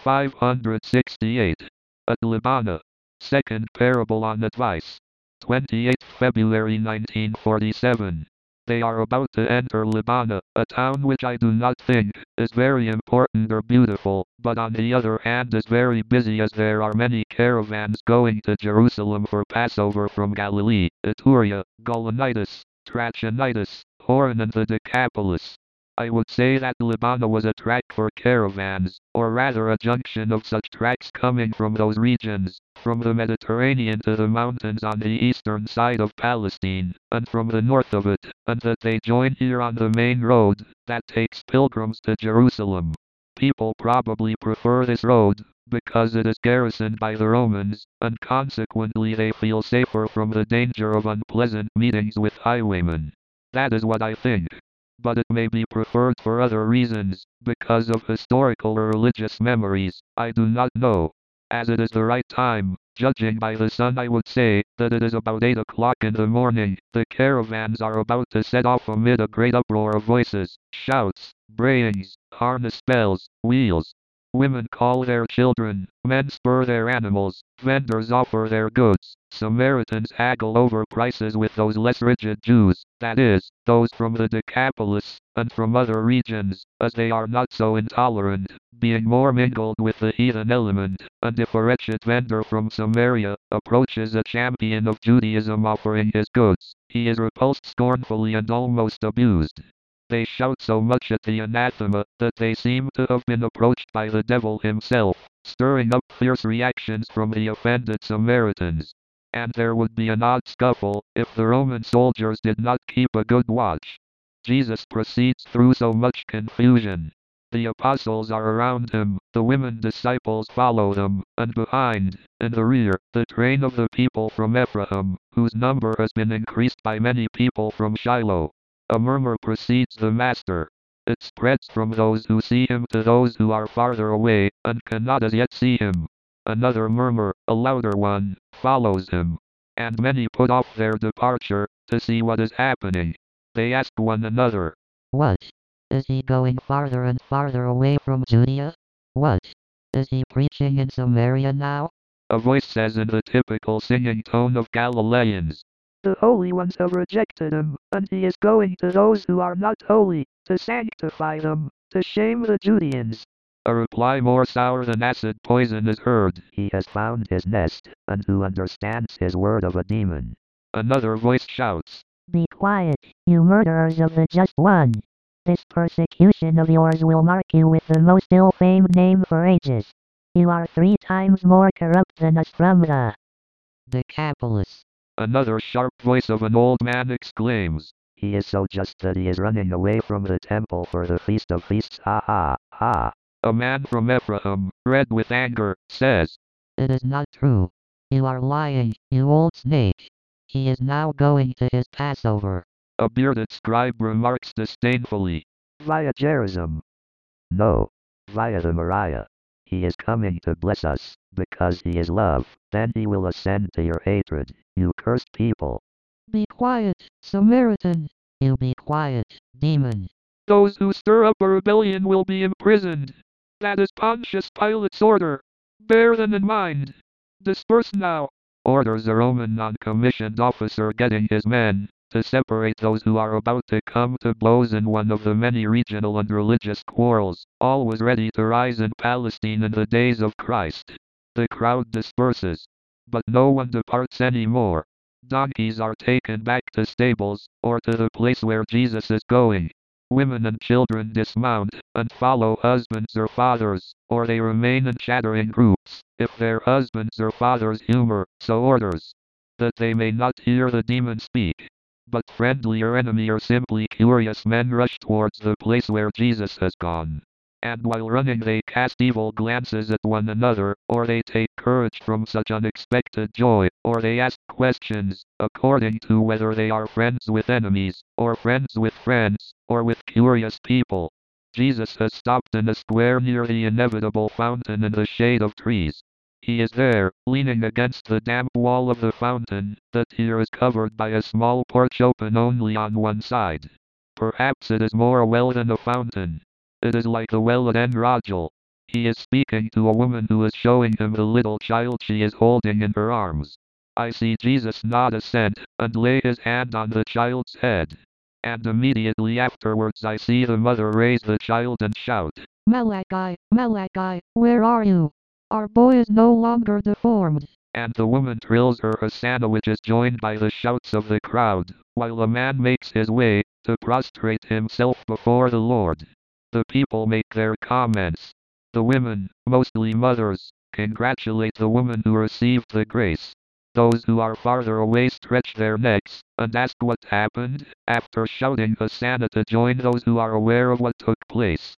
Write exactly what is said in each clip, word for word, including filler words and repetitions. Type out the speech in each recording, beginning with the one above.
five hundred sixty-eight. At Libana. Second Parable on Advice. twenty-eighth February nineteen forty-seven. They are about to enter Libana, a town which I do not think is very important or beautiful, but on the other hand is very busy, as there are many caravans going to Jerusalem for Passover from Galilee, Iturea, Gaulonitis, Trachonitis, Horon and the Decapolis. I would say that Libana was a track for caravans, or rather a junction of such tracks coming from those regions, from the Mediterranean to the mountains on the eastern side of Palestine, and from the north of it, and that they join here on the main road that takes pilgrims to Jerusalem. People probably prefer this road, because it is garrisoned by the Romans, and consequently they feel safer from the danger of unpleasant meetings with highwaymen. That is what I think. But it may be preferred for other reasons, because of historical or religious memories, I do not know. As it is the right time, judging by the sun, I would say that it is about eight o'clock in the morning. The caravans are about to set off amid a great uproar of voices, shouts, brayings, harness bells, wheels. Women call their children, men spur their animals, vendors offer their goods, Samaritans haggle over prices with those less rigid Jews, that is, those from the Decapolis, and from other regions, as they are not so intolerant, being more mingled with the heathen element, and if a wretched vendor from Samaria approaches a champion of Judaism offering his goods, he is repulsed scornfully and almost abused. They shout so much at the anathema that they seem to have been approached by the devil himself, stirring up fierce reactions from the offended Samaritans. And there would be an odd scuffle if the Roman soldiers did not keep a good watch. Jesus proceeds through so much confusion. The apostles are around him, the women disciples follow them, and behind, in the rear, the train of the people from Ephraim, whose number has been increased by many people from Shiloh. A murmur precedes the Master. It spreads from those who see him to those who are farther away, and cannot as yet see him. Another murmur, a louder one, follows him. And many put off their departure, to see what is happening. They ask one another, What? Is he going farther and farther away from Judea? What? Is he preaching in Samaria now? A voice says in the typical singing tone of Galileans, The holy ones have rejected him, and he is going to those who are not holy, to sanctify them, to shame the Judeans. A reply more sour than acid poison is heard. He has found his nest, and who understands his word of a demon. Another voice shouts, Be quiet, you murderers of the just one. This persecution of yours will mark you with the most ill-famed name for ages. You are three times more corrupt than us from the Decapolis. Another sharp voice of an old man exclaims, He is so just that he is running away from the temple for the feast of feasts. Ha ha, ha. A man from Ephraim, red with anger, says, It is not true. You are lying, you old snake. He is now going to his Passover. A bearded scribe remarks disdainfully, Via Gerizim. No, via the Moriah. He is coming to bless us, because he is love. Then he will ascend to your hatred, you cursed people. Be quiet, Samaritan. You be quiet, demon. Those who stir up a rebellion will be imprisoned. That is Pontius Pilate's order. Bear them in mind. Disperse now, orders a Roman non-commissioned officer, getting his men to separate those who are about to come to blows in one of the many regional and religious quarrels. All was ready to rise in Palestine in the days of Christ. The crowd disperses, but no one departs anymore. Donkeys are taken back to stables, or to the place where Jesus is going. Women and children dismount, and follow husbands or fathers, or they remain and chatter in groups, if their husbands or fathers humor, so orders, that they may not hear the demon speak. But friendly or enemy or simply curious men rush towards the place where Jesus has gone. And while running they cast evil glances at one another, or they take courage from such unexpected joy, or they ask questions, according to whether they are friends with enemies, or friends with friends, or with curious people. Jesus has stopped in a square near the inevitable fountain in the shade of trees. He is there, leaning against the damp wall of the fountain, that here is covered by a small porch open only on one side. Perhaps it is more a well than a fountain. It is like the well at En Rogel. He is speaking to a woman who is showing him the little child she is holding in her arms. I see Jesus nod assent, and lay his hand on the child's head. And immediately afterwards I see the mother raise the child and shout, Malachi, Malachi, where are you? Our boy is no longer deformed. And the woman trills her hosanna, which is joined by the shouts of the crowd, while a man makes his way to prostrate himself before the Lord. The people make their comments. The women, mostly mothers, congratulate the woman who received the grace. Those who are farther away stretch their necks and ask what happened, after shouting hosanna to join those who are aware of what took place.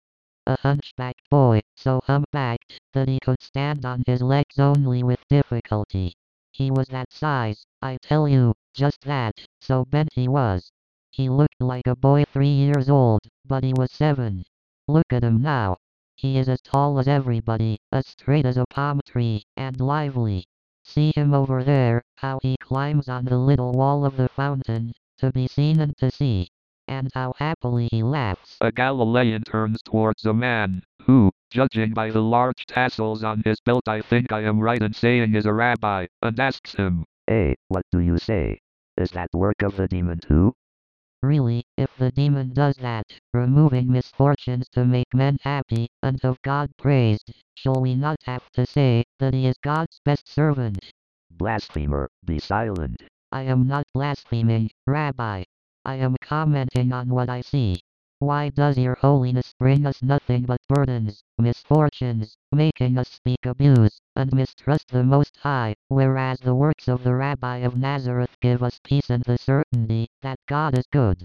A hunchbacked boy, so humpbacked that he could stand on his legs only with difficulty. He was that size, I tell you, just that, so bent he was. He looked like a boy three years old, but he was seven. Look at him now. He is as tall as everybody, as straight as a palm tree, and lively. See him over there, how he climbs on the little wall of the fountain, to be seen and to see. And how happily he laughs. A Galilean turns towards a man, who, judging by the large tassels on his belt, I think I am right in saying is a rabbi, and asks him, Hey, what do you say? Is that work of the demon too? Really, if the demon does that, removing misfortunes to make men happy, and of God praised, shall we not have to say that he is God's best servant? Blasphemer, be silent. I am not blaspheming, Rabbi. I am commenting on what I see. Why does your holiness bring us nothing but burdens, misfortunes, making us speak abuse, and mistrust the Most High, whereas the works of the Rabbi of Nazareth give us peace and the certainty that God is good?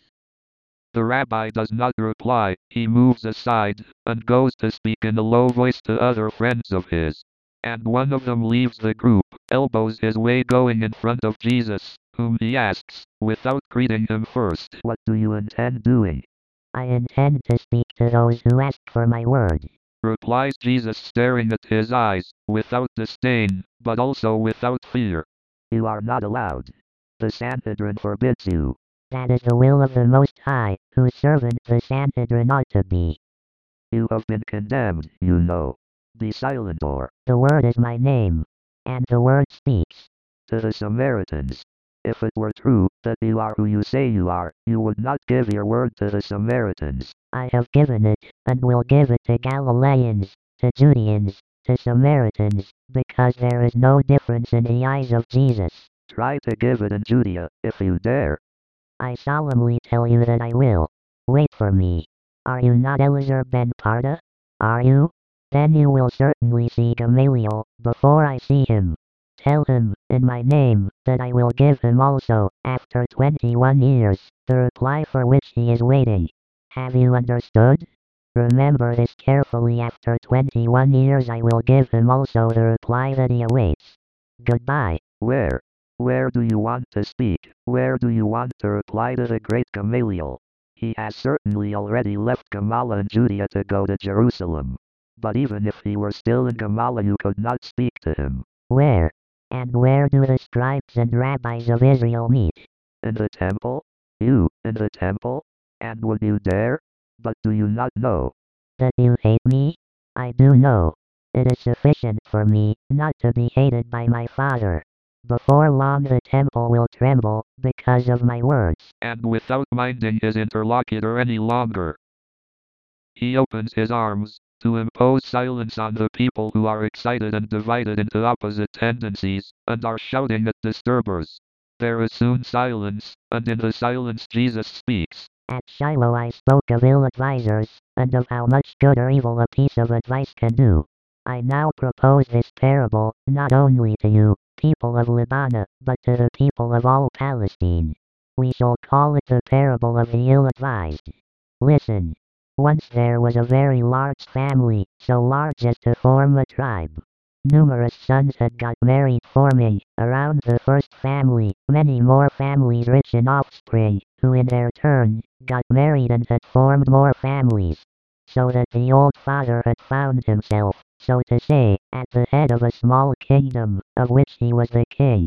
The rabbi does not reply. He moves aside, and goes to speak in a low voice to other friends of his. And one of them leaves the group, elbows his way going in front of Jesus, whom he asks, without greeting him first, What do you intend doing? I intend to speak to those who ask for my word. Replies Jesus, staring at his eyes, without disdain, but also without fear. You are not allowed. The Sanhedrin forbids you. That is the will of the Most High, whose servant the Sanhedrin ought to be. You have been condemned, you know. Be silent, or The word is my name, and the word speaks. to the Samaritans. If it were true that you are who you say you are, you would not give your word to the Samaritans. I have given it, and will give it to Galileans, to Judeans, to Samaritans, because there is no difference in the eyes of Jesus. Try to give it in Judea, if you dare. I solemnly tell you that I will. Wait for me. Are you not Eliezer ben Parda? Are you? Then you will certainly see Gamaliel, before I see him. Tell him, in my name, that I will give him also, after twenty-one years, the reply for which he is waiting. Have you understood? Remember this carefully. After twenty-one years I will give him also the reply that he awaits. Goodbye. Where? Where do you want to speak? Where do you want to reply to the great Gamaliel? He has certainly already left Gamala in Judea to go to Jerusalem. But even if he were still in Gamala, you could not speak to him. Where? And where do the scribes and rabbis of Israel meet? In the temple? You, in the temple? And would you dare? But do you not know? That you hate me? I do know. It is sufficient for me not to be hated by my Father. Before long the temple will tremble because of my words. And without minding his interlocutor any longer, he opens his arms to impose silence on the people who are excited and divided into opposite tendencies, and are shouting at disturbers. There is soon silence, and in the silence Jesus speaks. At Shiloh I spoke of ill advisers, and of how much good or evil a piece of advice can do. I now propose this parable, not only to you, people of Libana, but to the people of all Palestine. We shall call it the parable of the ill-advised. Listen. Once there was a very large family, so large as to form a tribe. Numerous sons had got married, forming, around the first family, many more families rich in offspring, who in their turn, got married and had formed more families. So that the old father had found himself, so to say, at the head of a small kingdom, of which he was the king.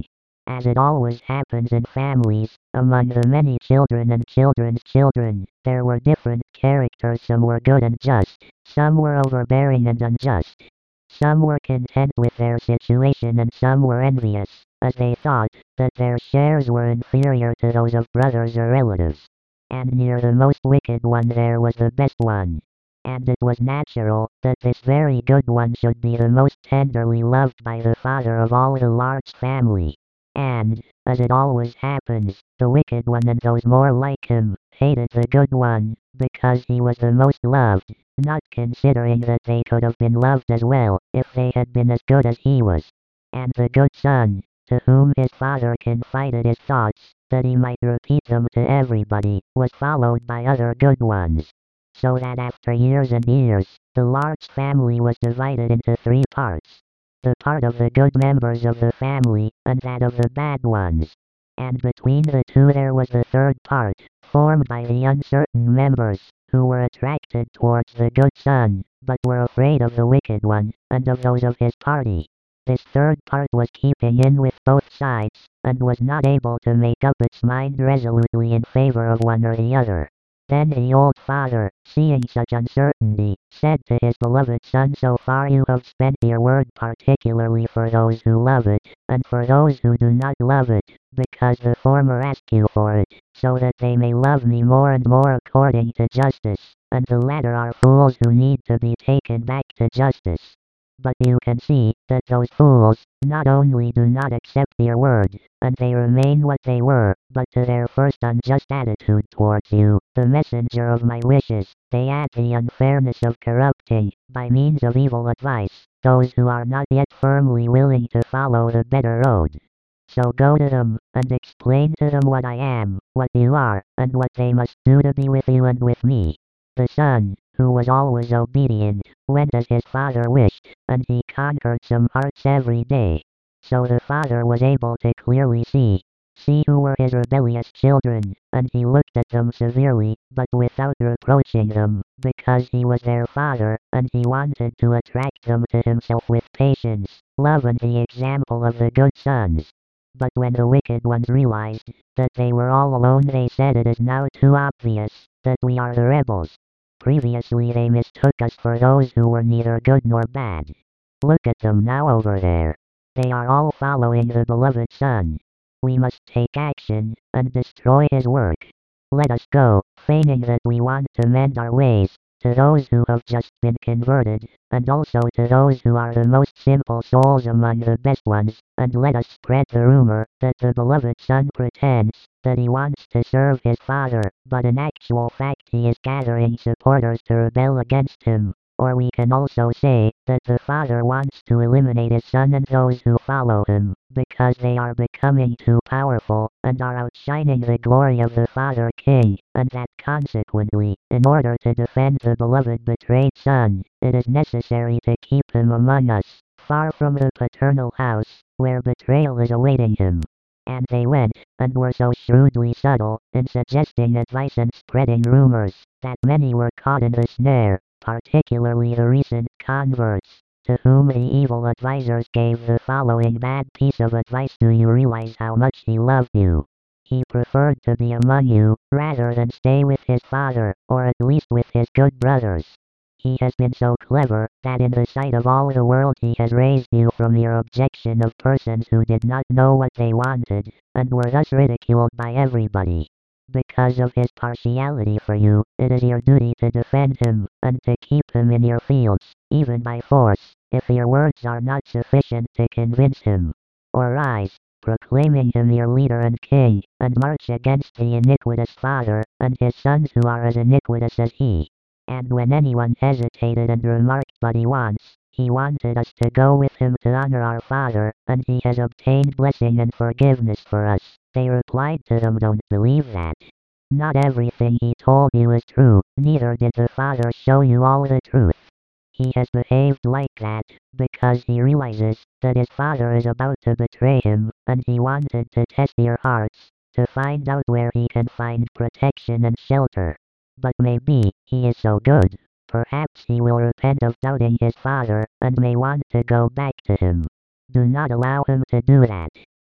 As it always happens in families, among the many children and children's children, there were different characters. Some were good and just, some were overbearing and unjust. Some were content with their situation and some were envious, as they thought that their shares were inferior to those of brothers or relatives. And near the most wicked one there was the best one. And it was natural that this very good one should be the most tenderly loved by the father of all the large family. And, as it always happens, the wicked one and those more like him hated the good one, because he was the most loved, not considering that they could have been loved as well if they had been as good as he was. And the good son, to whom his father confided his thoughts, that he might repeat them to everybody, was followed by other good ones. So that after years and years, the large family was divided into three parts. The part of the good members of the family, and that of the bad ones. And between the two there was the third part, formed by the uncertain members, who were attracted towards the good son, but were afraid of the wicked one, and of those of his party. This third part was keeping in with both sides, and was not able to make up its mind resolutely in favor of one or the other. Then the old father, seeing such uncertainty, said to his beloved son, so far you have spent your word particularly for those who love it, and for those who do not love it, because the former ask you for it, so that they may love me more and more according to justice, and the latter are fools who need to be taken back to justice. But you can see that those fools not only do not accept your word, and they remain what they were, but to their first unjust attitude towards you, the messenger of my wishes, they add the unfairness of corrupting, by means of evil advice, those who are not yet firmly willing to follow the better road. So go to them, and explain to them what I am, what you are, and what they must do to be with you and with me. The son, who was always obedient, went as his father wished, and he conquered some hearts every day. So the father was able to clearly see, see who were his rebellious children, and he looked at them severely, but without reproaching them, because he was their father, and he wanted to attract them to himself with patience, love and the example of the good sons. But when the wicked ones realized that they were all alone, they said, it is now too obvious that we are the rebels. Previously they mistook us for those who were neither good nor bad. Look at them now over there. They are all following the beloved son. We must take action, and destroy his work. Let us go, feigning that we want to mend our ways, to those who have just been converted, and also to those who are the most simple souls among the best ones, and let us spread the rumor that the beloved son pretends that he wants to serve his father, but in actual fact he is gathering supporters to rebel against him. Or we can also say that the father wants to eliminate his son and those who follow him, because they are becoming too powerful, and are outshining the glory of the father king, and that consequently, in order to defend the beloved betrayed son, it is necessary to keep him among us, far from the paternal house, where betrayal is awaiting him. And they went, and were so shrewdly subtle, in suggesting advice and spreading rumors, that many were caught in the snare, particularly the recent converts, to whom the evil advisors gave the following bad piece of advice. Do you realize how much he loved you? He preferred to be among you, rather than stay with his father, or at least with his good brothers. He has been so clever, that in the sight of all the world he has raised you from your objection of persons who did not know what they wanted, and were thus ridiculed by everybody. Because of his partiality for you, it is your duty to defend him, and to keep him in your fields, even by force, if your words are not sufficient to convince him. Or rise, proclaiming him your leader and king, and march against the iniquitous father, and his sons who are as iniquitous as he. And when anyone hesitated and remarked, but he wants, he wanted us to go with him to honor our father, and he has obtained blessing and forgiveness for us, they replied to them, don't believe that. Not everything he told you is true, neither did the father show you all the truth. He has behaved like that, because he realizes that his father is about to betray him, and he wanted to test your hearts, to find out where he can find protection and shelter. But maybe, he is so good, perhaps he will repent of doubting his father, and may want to go back to him. Do not allow him to do that.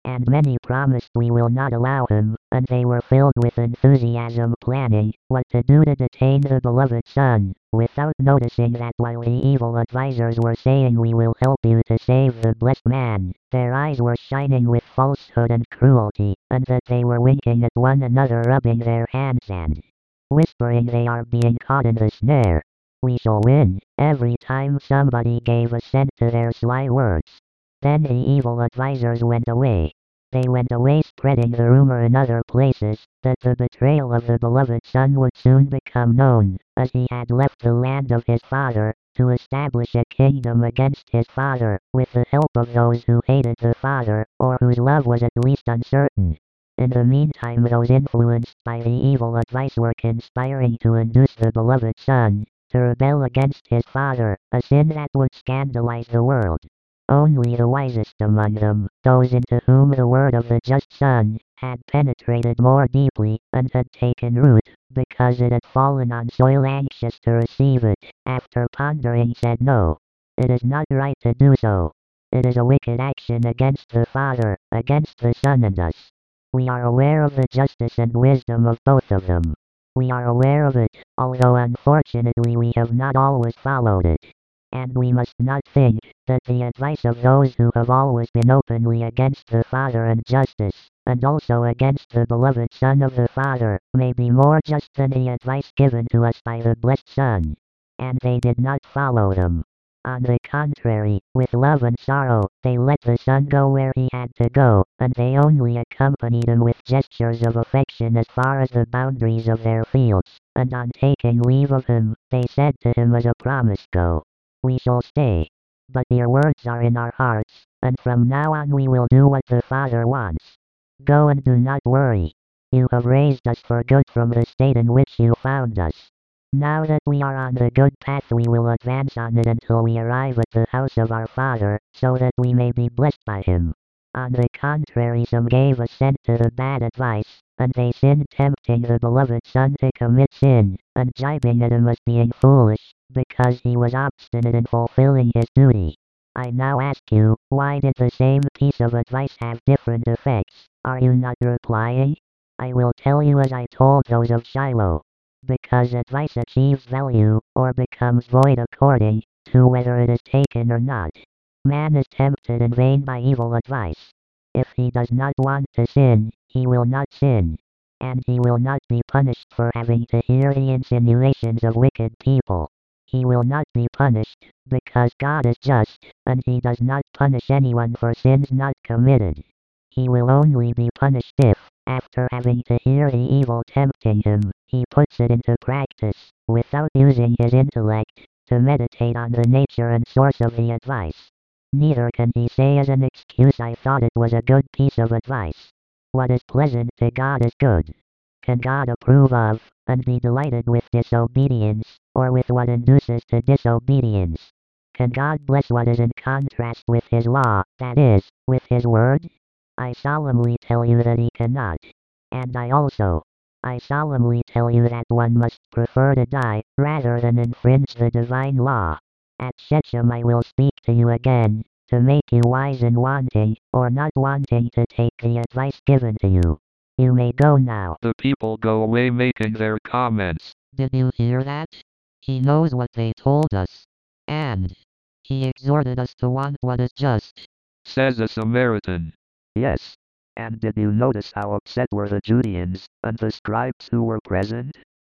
And many promised we will not allow him, and they were filled with enthusiasm planning what to do to detain the beloved son, without noticing that while the evil advisors were saying we will help you to save the blessed man, their eyes were shining with falsehood and cruelty, and that they were winking at one another, rubbing their hands and whispering they are being caught in the snare. We shall win, every time somebody gave assent to their sly words. Then the evil advisors went away. They went away spreading the rumor in other places, that the betrayal of the beloved son would soon become known, as he had left the land of his father, to establish a kingdom against his father, with the help of those who hated the father, or whose love was at least uncertain. In the meantime those influenced by the evil advice were conspiring to induce the beloved son to rebel against his father, a sin that would scandalize the world. Only the wisest among them, those into whom the word of the just son had penetrated more deeply, and had taken root, because it had fallen on soil anxious to receive it, after pondering said no. It is not right to do so. It is a wicked action against the Father, against the Son and us. We are aware of the justice and wisdom of both of them. We are aware of it, although unfortunately we have not always followed it. And we must not think that the advice of those who have always been openly against the Father and justice, and also against the beloved Son of the Father, may be more just than the advice given to us by the blessed Son. And they did not follow them. On the contrary, with love and sorrow, they let the Son go where he had to go, and they only accompanied him with gestures of affection as far as the boundaries of their fields, and on taking leave of him, they said to him as a promise, "Go. We shall stay. But your words are in our hearts, and from now on we will do what the Father wants. Go and do not worry. You have raised us for good from the state in which you found us. Now that we are on the good path we will advance on it until we arrive at the house of our Father, so that we may be blessed by him." On the contrary, some gave assent to the bad advice, and they sinned, tempting the beloved Son to commit sin, and jibing at him as being foolish, because he was obstinate in fulfilling his duty. I now ask you, why did the same piece of advice have different effects? Are you not replying? I will tell you as I told those of Shiloh. Because advice achieves value, or becomes void according to whether it is taken or not. Man is tempted in vain by evil advice. If he does not want to sin, he will not sin. And he will not be punished for having to hear the insinuations of wicked people. He will not be punished, because God is just, and he does not punish anyone for sins not committed. He will only be punished if, after having to hear the evil tempting him, he puts it into practice, without using his intellect to meditate on the nature and source of the advice. Neither can he say as an excuse, "I thought it was a good piece of advice." What is pleasant to God is good. Can God approve of, and be delighted with disobedience, or with what induces to disobedience? Can God bless what is in contrast with his law, that is, with his word? I solemnly tell you that he cannot. And I also, I solemnly tell you that one must prefer to die, rather than infringe the divine law. At Shechem I will speak to you again, to make you wise in wanting, or not wanting to take the advice given to you. You may go now. The people go away making their comments. Did you hear that? He knows what they told us. And he exhorted us to want what is just, says a Samaritan. Yes. And did you notice how upset were the Judeans, and the scribes who were present?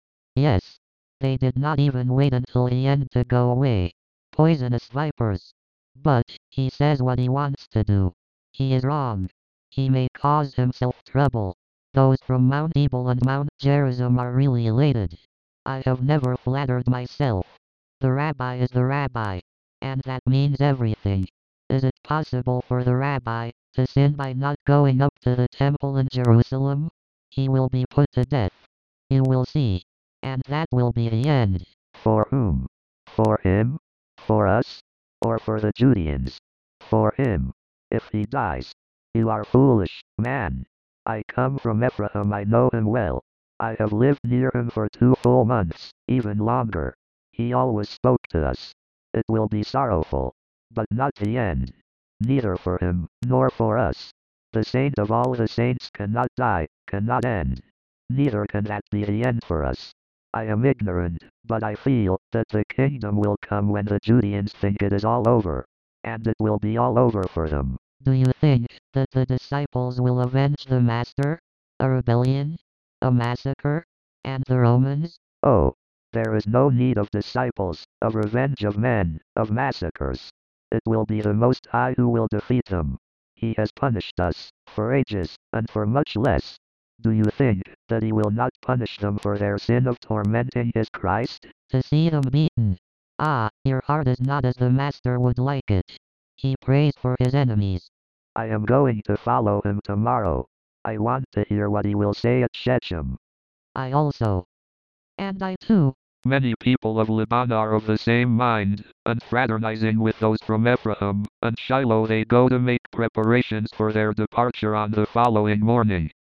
Yes. They did not even wait until the end to go away. Poisonous vipers. But he says what he wants to do. He is wrong. He may cause himself trouble. Those from Mount Ebal and Mount Gerizim are really elated. I have never flattered myself. The rabbi is the rabbi. And that means everything. Is it possible for the rabbi to sin by not going up to the temple in Jerusalem? He will be put to death. You will see. And that will be the end. For whom? For him? For us? Or for the Judeans? For him. If he dies. You are foolish, man. I come from Ephraim, I know him well. I have lived near him for two full months, even longer. He always spoke to us. It will be sorrowful, but not the end. Neither for him, nor for us. The saint of all the saints cannot die, cannot end. Neither can that be the end for us. I am ignorant, but I feel that the kingdom will come when the Judeans think it is all over. And it will be all over for them. Do you think that the disciples will avenge the Master? A rebellion? A massacre? And the Romans? Oh, there is no need of disciples, of revenge of men, of massacres. It will be the Most High who will defeat them. He has punished us, for ages, and for much less. Do you think that he will not punish them for their sin of tormenting his Christ? To see them beaten. Ah, your heart is not as the Master would like it. He prays for his enemies. I am going to follow him tomorrow. I want to hear what he will say at Shechem. I also. And I too. Many people of Laban are of the same mind, and fraternizing with those from Ephraim and Shiloh they go to make preparations for their departure on the following morning.